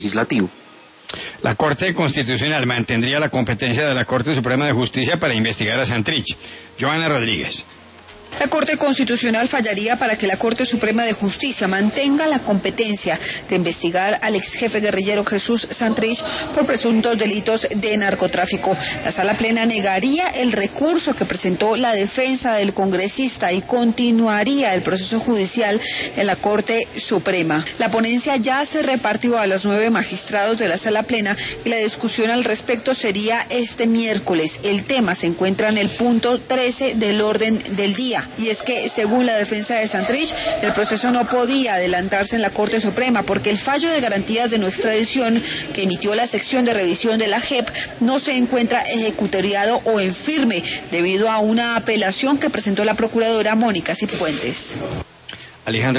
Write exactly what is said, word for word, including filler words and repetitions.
legislativo. La Corte Constitucional mantendría la competencia de la Corte Suprema de Justicia para investigar a Santrich. Joana Rodríguez. La Corte Constitucional fallaría para que la Corte Suprema de Justicia mantenga la competencia de investigar al ex jefe guerrillero Jesús Santrich por presuntos delitos de narcotráfico. La Sala Plena negaría el recurso que presentó la defensa del congresista y continuaría el proceso judicial en la Corte Suprema. La ponencia ya se repartió a los nueve magistrados de la Sala Plena y la discusión al respecto sería este miércoles. El tema se encuentra en el punto trece del orden del día. Y es que, según la defensa de Santrich, el proceso no podía adelantarse en la Corte Suprema porque el fallo de garantías de no extradición que emitió la sección de revisión de la J E P no se encuentra ejecutoriado o en firme debido a una apelación que presentó la procuradora Mónica Cifuentes. Alejandra